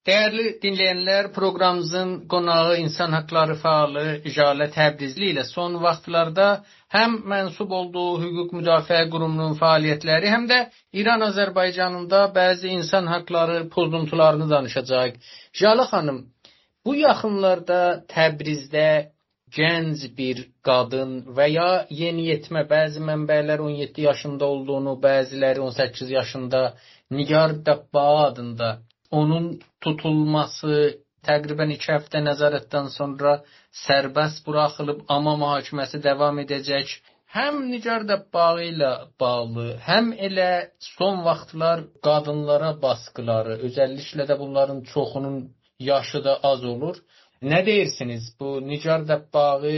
Değerli dinleyenler, programımızın qonağı insan hakları fəalı Jalə Təbrizli ilə son vaxtlarda həm mənsub olduğu hüquq müdafiə qurumunun fəaliyyətləri, həm də İran-Azərbaycanında bəzi insan hakları pozuntularını danışacaq. Jalə xanım, bu yaxınlarda Təbrizdə gənc bir qadın və ya yeniyetmə, bəzi mənbələr 17 yaşında olduğunu, bəziləri 18 yaşında, Nigar Dabbağa adında onun tutulması təqribən 2 həftə nəzarətdən sonra sərbəst buraxılıb, amma mühakiməsi davam edəcək. Həm Nigar Dabbağa ilə bağlı, həm elə son vaxtlar qadınlara baskıları, özəlliklə də bunların çoxunun yaşı da az olur. Nə deyirsiniz bu Nigar Dabbağı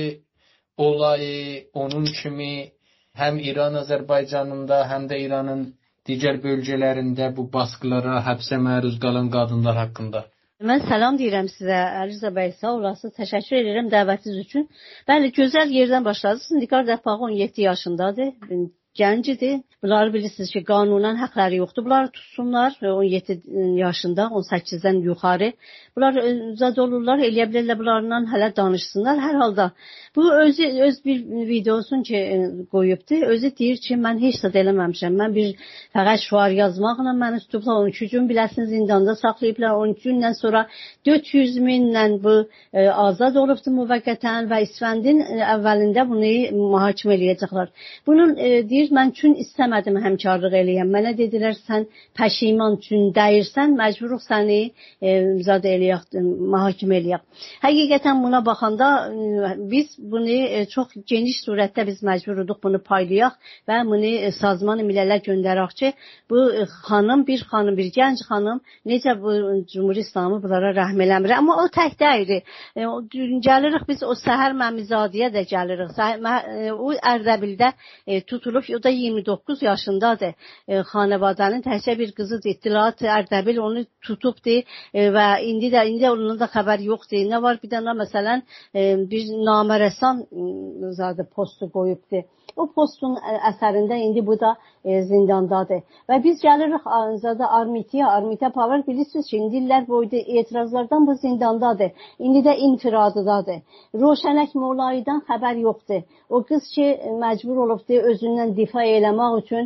olayı, onun kimi həm İran-Azərbaycanında, həm də İranın digər bölgələrində bu baskılara, həbsə məruz qalan qadınlar haqqında? Mən salam deyirəm sizə, Əliza bəy, sağ olasınız. Təşəkkür edirəm dəvətiniz üçün. Bəli, gözəl yerdən başladınız. Nigar Dabbağa 17 yaşındadır, gəncidir. Bunları bilirsiniz ki, qanunan həqləri yoxdur. Bunları tutsunlar 17 yaşında, 18-dən yuxarı. Bunlar zad olurlar, eləyə bilərlər, bunlarla hələ danışsınlar. Hər halda bu öz bir videosunu ki qoyubdu. Özü deyir ki, mən heç zad eləməmişəm. Mən bir fəqət şüar yazmaqla məni tutublar, 12 gün biləsiniz zindanda saxlayıblar. 12 gündən sonra 400 minlə bu azad olubdu müvəqqətən və İsfəndin əvvəlində bunu mühakimə eləyəcəklər. Bunun deyir, mən üçün istəmədim həmkarlıq eləyəm. Mənə dedilər, sən pəşiman üçün dəyirsən, məcburuq səni zad eləyək, mühakimə eləyək. Həqiqətən buna baxanda biz bunu çox geniş surətdə biz məcburuduq bunu paylayaq və bunu Sazman Millələr göndərək ki, bu xanım, bir gənc xanım necə bu Cümhur İslamı bunlara rəhm eləmir. Amma o tək deyil. Gəlirik biz o Səhər Məmizadəyə də gəlirik. O Ərdəbildə tutulub, o da 29 yaşındadır. Xanəvadənin təkcə bir qızıdır. İttilat Ərdəbil onu tutubdur və indi onun da xəbər yoxdur. Nə var? Bir dənə məsələn bir namərəsan zadı postu qoyubdur. O postun əsərində indi bu da zindandadır. Və biz gəlirik zadı Armitiya Power, bilirsiniz ki, indi illər boyda etirazlardan bu zindandadır. İndi də infiradıdadır. Roşənək Molayıdan xəbər yoxdur. O qız ki, məcbur olubdur özündən difa eləmək üçün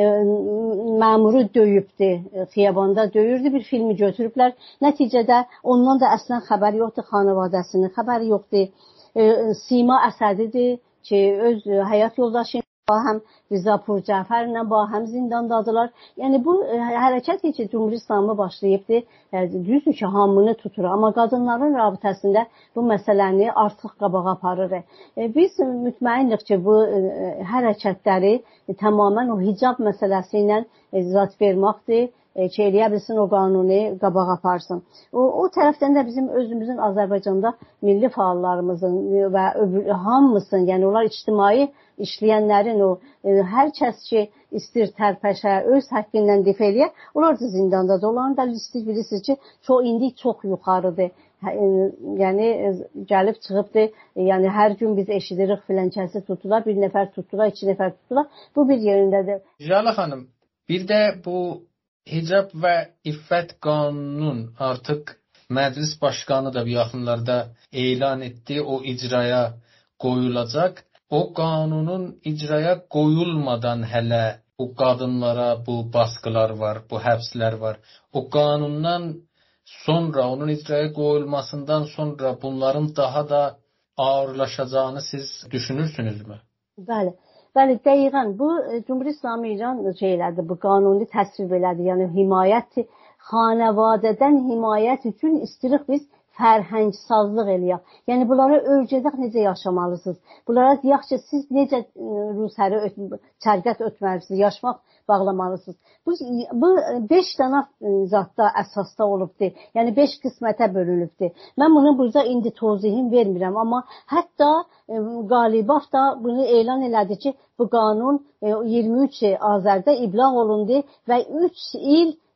məmuru döyübdür. Xiyabanda döyürdü, bir filmi götürüblər. Nəticədə ondan da əslən xəbər yoxdur, xanavadəsinin xəbəri yoxdur. Sima Əsədidir ki, öz həyat yoldaşı həm Rizapur Cəfərlə həm zindandadılar. Yəni bu hərəkət ki, Cümhur İslamı başlayıbdır. Düzdür ki, hamını tutur. Amma qadınların rabitəsində bu məsələni artıq qabağa aparır. Biz mütməyinik ki, bu hərəkətləri tamamən o hicab məsələsi ilə zat verməkdir ki, eləyə bilsin o qanuni qabağa aparsın. O tərəfdən də bizim özümüzün Azərbaycanda milli fəallarımızın və hamımızın, yəni onlar ictimai işləyənlərin o hər kəs ki istir tərpəşə, öz həqqindən difə eləyə, onlar da zindandadır. Onların da listi bilirsiniz ki, indi çox yuxarıdır. Yəni gəlib çıxıbdır. Yəni hər gün biz eşidirik filankəsi tutular, bir nəfər tutular, 2 nəfər tutular. Bu bir yerindədir. Jalə xanım, bir də bu Hicab və İffət qanunun artıq məclis başqanı da bu yaxınlarda elan etdi, o icraya qoyulacaq. O qanunun icraya qoyulmadan hələ bu qadınlara bu baskılar var, bu həbslər var. O qanundan sonra, onun icraya qoyulmasından sonra bunların daha da ağırlaşacağını siz düşünürsünüzmü? Bəli. Bəli, dəqiqən bu Cümhur İslamı İran şeylədir, bu qanuni təsvib elədir. Yəni himayət, xanəvadədən himayət üçün istəyirik biz fərhəngsazlıq eləyək. Yəni bunlara öyrədək necə yaşamalısınız. Bunlara deyək ki, siz necə Rusəri çərqət ötməlisiniz, yaşmaq bağlamalısınız. Bu 5 dənə zatda əsasda olubdur. Yəni 5 qismətə bölünübdür. Mən bunu burada indi tozihim vermirəm, amma hətta Qalibov da bunu elan elədi ki, bu qanun 23 Azərdə iblağ olundu və 3 il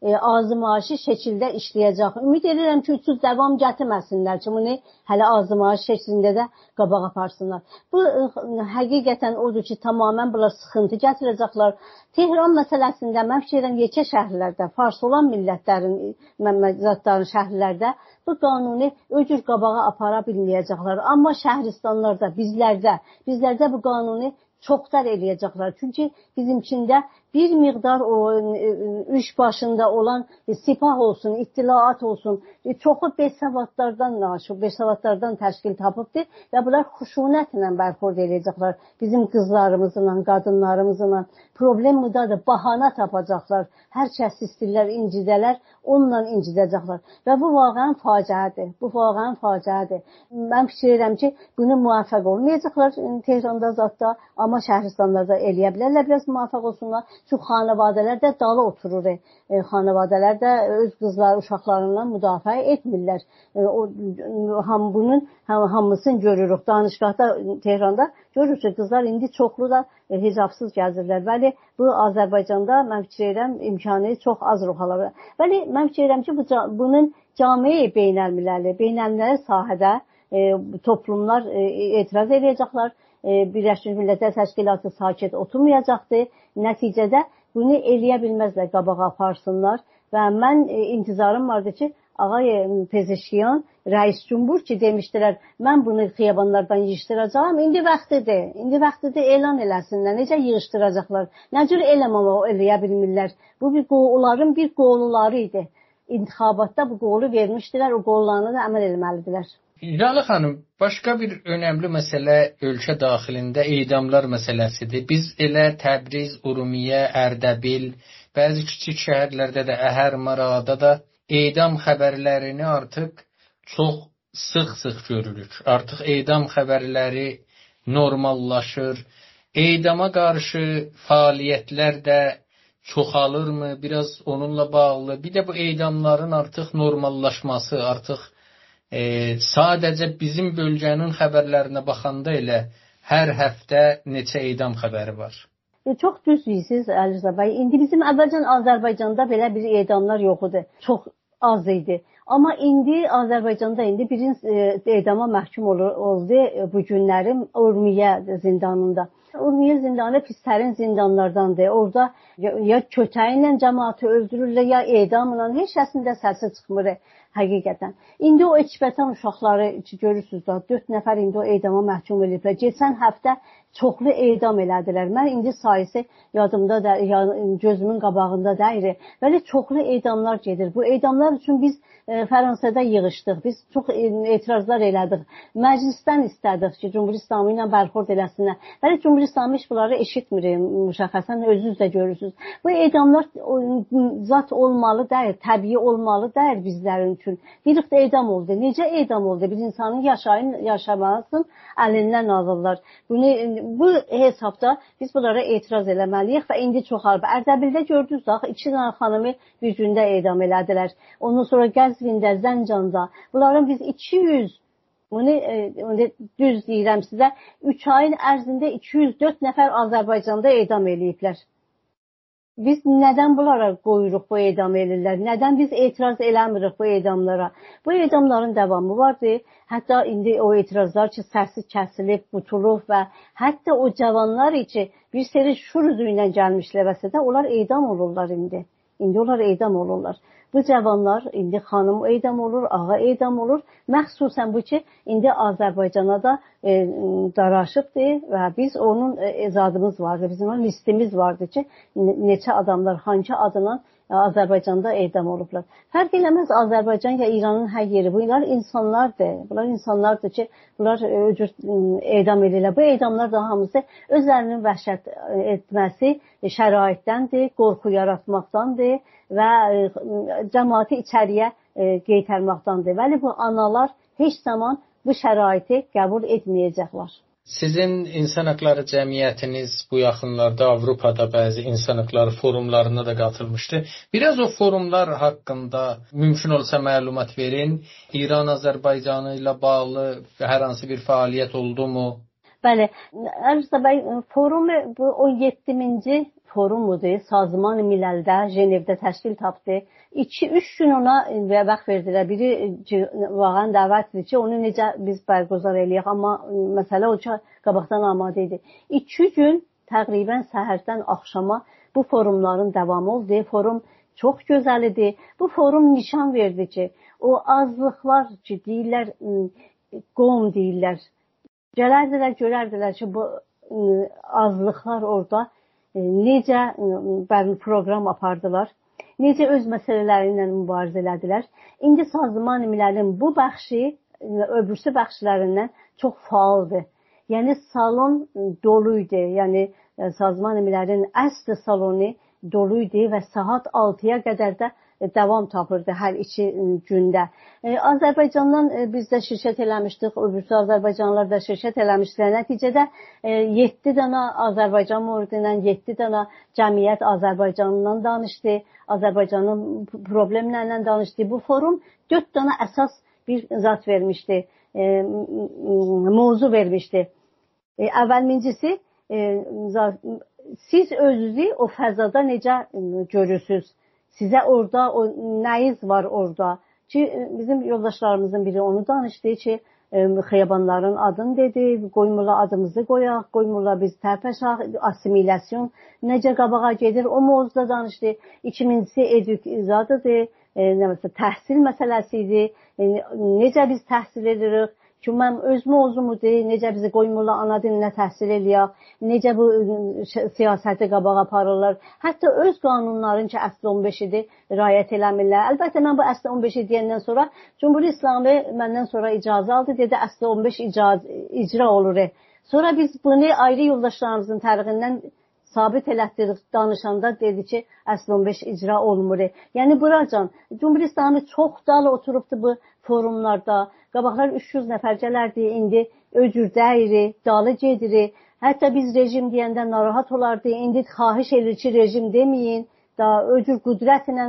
azımayışı şəkildə işləyəcək. Ümid edirəm ki, uçsuz davam gətirməsinlər ki, bunu hələ azımayış şəklində də qabağa aparsınlar. Bu həqiqətən odur ki, tamamilə bunlar sıxıntı gətirəcəklər. Tehran məsələsində mən fikir edirəm, yekə şəhərlərdə, fars olan millətlərin, zatların şəhərlərdə bu qanunu öcür qabağa apara bilməyəcəklər. Amma şəhristanlarda, bizlərdə bu qanunu çoxlar eləyəcəklər. Çünki bizimkində bir miqdar o iş başında olan sipah olsun, ittilaat olsun, çoxu besavadlardan təşkil tapıbdır və bunlar xuşunətlə bərxurd eləyəcəklər. Bizim qızlarımızla, qadınlarımızla problem budadır, bahana tapacaqlar. Hər kəs istəyirlər, incidələr, onunla incidəcəklər. Və bu vaqəən faciədir. Mən fikir edirəm ki, bunu müvəffəq olmayacaqlar Tehranda zətdə, amma şəhristanlarda eləyə bilərlər, biraz müvəffəq olsunlar. Çünki xanavadələr də dalı oturur. Xanavadələr də öz qızları, uşaqlarından müdafiə etmirlər. Bunun hamısını görürük. Danışqahda Tehranda görürük ki, qızlar indi çoxlu da hicabsız gəzirlər. Bəli, bu Azərbaycanda mən fikir edirəm imkanı çox az ruhalar. Bəli, mən fikir edirəm ki, bunun cami beynəlmiləli sahədə toplumlar etiraz edəcəklər. Birləşmiş Millətlər Təşkilatı sakit oturmayacaqdır. Nəticədə bunu eləyə bilməzlər, qabağa aparsınlar. Və mən intizarım vardı ki, ağay Pezeşkiyan, rəis cumhur ki demişdilər, mən bunu xiyabanlardan yığışdıracağam. İndi vaxtıdır elan eləsinlər. Necə yığışdıracaqlar? Nə cür eləyə bilmirlər? Bu onların bir qoluları idi. İntixabatda bu qolu vermişdilər, o qollarına da əməl etməlidirlər. Lale xanım, başqa bir önəmli məsələ ölkə daxilində edamlar məsələsidir. Biz elə Təbriz, Urmiyə, Ərdəbil, bəzi kiçik şəhərlərdə də Əhər, Marada da edam xəbərlərini artıq çox sıx görürük. Artıq edam xəbərləri normallaşır. Edama qarşı fəaliyyətlər də çoxalırmı? Biraz onunla bağlı. Bir də bu edamların artıq normallaşması, artıq sadəcə bizim bölgənin xəbərlərinə baxanda elə hər həftə neçə edam xəbəri var. Çox düz deyirsiniz Əliza bəy. İndi bizim əvvəlcən Azərbaycanda belə bir edamlar yox idi. Çox az idi. Amma indi Azərbaycanda birinci edama məhkum oldu bu günlərim Urmiyə zindanında. Urmiyə zindanı pislərin zindanlardandır. Orada ya kötəyi ilə cəmaatı öldürürlər, ya edamla, heç kəsində səsi çıxmır həqiqətən. İndi o ekbatan uşaqları görürsünüz da, 4 nəfər indi o edama məhkum ediblər. Keçən həftə çoxlu edam elədilər. Mən indi sayısı yadımda da, gözümün qabağında deyil. Belə çoxlu edamlar gedir. Bu edamlar üçün biz Fransada yığışdıq. Biz çox etirazlar elədik. Məclisdən istədik ki, Cümhur İslamı ilə bərxurd eləsinlər. Bəli, Cümhur İslamı heç bunları eşitmir, müşəxəsən özünüz də görürsünüz. Bu edamlar zat olmalı deyil, təbii olmalı deyil bizlərin üçün. Bir edam oldu. Necə edam oldu? Bir insanın yaşamasının əlindən alırlar. Bu hesabda biz bunlara etiraz eləməliyik və indi çoxalıb. Ərdəbildə gördünüz də, 2 dənə xanımı bir gündə edam elədilər. Ondan sonra Qəzvində, Zəncanda. Bunların biz 200, düz deyirəm sizə, 3 ayın ərzində 204 nəfər Azərbaycanda edam eləyiblər. Biz nədən bunlara qoyuruq bu edam elirlər? Nədən biz etiraz eləmirik bu edamlara? Bu edamların davamı vardır. Hətta indi o etirazlar ki, səsi kəsilib, tutulub və hətta o cavanlar ki, bir seri şur üzü ilə gəlmişlərsə də, onlar edam olurlar indi. İndi onlar edam olurlar. Bu cavanlar indi xanım edam olur, ağa edam olur. Məxsusən bu ki, indi Azərbaycana da daraşıbdır və biz onun zadımız vardı, bizim onun listimiz vardı ki, neçə adamlar, hangi adına Azərbaycanda edam olublar. Fərq eləməz Azərbaycan ya İranın hər yeri. Bunlar insanlardır. Bunlar insanlardır ki, bunlar edam edirlər. Bu edamlar da hamısı özlərinin vəhşət etməsi şəraitdəndir, qorxu yaratmaqdandır və cəmaatı içəriyə qeytərmaqdandır. Bəli, bu analar heç zaman bu şəraiti qəbul etməyəcəklər. Sizin İnsan Haqları Cəmiyyətiniz bu yaxınlarda Avropada bəzi insan haqları forumlarına da qatılmışdı. Biraz o forumlar haqqında mümkün olsa məlumat verin. İran Azərbaycanı ilə bağlı hər hansı bir fəaliyyət oldu mu? Bəli, Əlifşa bəy, forum bu 17-ci forumudur. Sazman Miləldə Cenevdə təşkil tapdı. 2-3 gün ona vaxt verdilər. Biri vağan dəvətdir ki, onu necə biz bərqərar eləyək, amma məsələ o ki, qabaqdan amadə idi. 2 gün təqribən səhərdən axşama bu forumların davamı oldu. Forum çox gözəl idi. Bu forum nişan verdi ki, o azlıqlar ki, deyirlər, qom deyirlər. Gələrdilər, görərdilər ki, bu azlıqlar orada necə proqram apardılar, necə öz məsələləri ilə mübarizə elədilər. İndi Sazman Miləlin bu bəxşi, öbürsü bəxşlərindən çox faaldır. Yəni, salon dolu idi. Yəni, Sazman Miləlin əsl salonu dolu idi və saat 6-ya qədər də davam tapırdı hər 2 gündə. Azərbaycandan biz də şirkət eləmişdik, öbürsü Azərbaycanlılar da şirkət eləmişdilər. Nəticədə 7 dənə Azərbaycan mövzusundan 7 dənə cəmiyyət Azərbaycanından danışdı, Azərbaycanın problemlərlə danışdı. Bu forum 4 dənə əsas bir zat vermişdi, mövzu vermişdi. Əvvəlmincisi, siz özünüzü o fəzada necə görürsünüz? Sizə orada, nəyiz var orada? Ki, bizim yoldaşlarımızın biri onu danışdı ki, xiyabanların adını dedi, qoymurlar adımızı qoyaq, qoymurlar biz tərpəşaq, assimilyasyon necə qabağa gedir, o mövzuda danışdı. İkincisi, edukaziyadır, təhsil məsələsi idi, necə biz təhsil edirik, ki, mən öz mövzumudur, necə bizi qoymurlar ana dilinə təhsil eləyək, necə bu siyasəti qabağa aparırlar. Hətta öz qanunların ki, əsl 15 idi, riayət eləmirlər. Əlbəttə, mən bu əsl 15 deyəndən sonra Cumhuriyet İslamı məndən sonra icazə aldı, dedi, əsl 15 icra olur. Sonra biz bunu ayrı yoldaşlarımızın tərixindən sabit elətdirdik, danışanda dedi ki, əsl 15 icra olmur. Yəni, buracan, Cumhuriyet İslamı çox dal oturubdu bu forumlarda. Qabaqlar 300 nəfər gələrdi, indi öcür dəyiri, dalı gedirik. Hətta biz rejim deyəndə narahat olardı, indi xahiş edir ki, rejim deməyin, da öcür qüdrətlə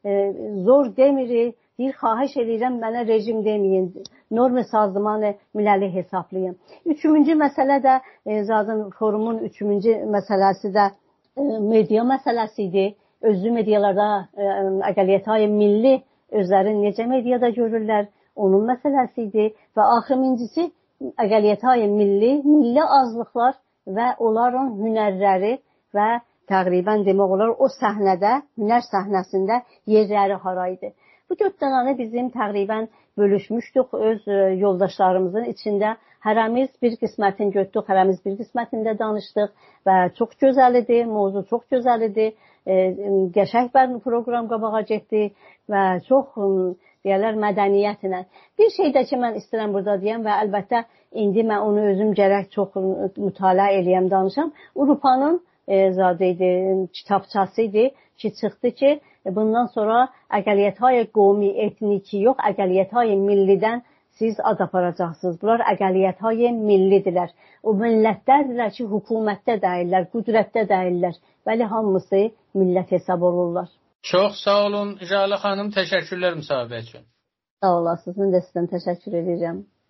zor demirik, deyir, xahiş edirəm, mənə rejim deməyin, norm sazmanı Miləli hesablayın. Üçüncü məsələ də, zaten forumun üçüncü məsələsi də media məsələsi idi. Özlü medialarda əqəliyyət-i milli özləri necə mediada görürlər, onun məsələsi idi və axırıncısı əqəliyyət-i milli azlıqlar və onların hünərləri və təqribən demək olar o səhnədə, hünər səhnəsində yerləri haraydı. Bu 4 dənəni bizim təqribən bölüşmüşdük öz yoldaşlarımızın içində. Hərəmiz bir qismətini götürdük, hərəmiz bir qismətində danışdıq və çox gözəl idi, mövzu çox gözəl idi. Qəşəng bir proqram qabağa getdi və çox deyərlər mədəniyyətlə. Bir şey də ki, mən istəyirəm burada deyəm və əlbəttə indi mən onu özüm gərək çox mütaliə eləyəm, danışam. Avropanın zadıydı, kitabçası idi ki, çıxdı ki, bundan sonra əqəliyyət-i qovmi, etniki yox, əqəliyyət-i millidən siz ad aparacaqsınız. Bunlar əqəliyyət-i millidirlər. O millətlərdirlər ki, hökumətdə deyirlər, qüdrətdə deyirlər. Bəli, hamısı millət hesab olurlar. Çox sağ olun Jalə xanım, təşəkkürlər müsahibə üçün. Sağ olasınız, mən də sizdən təşəkkür edirəm.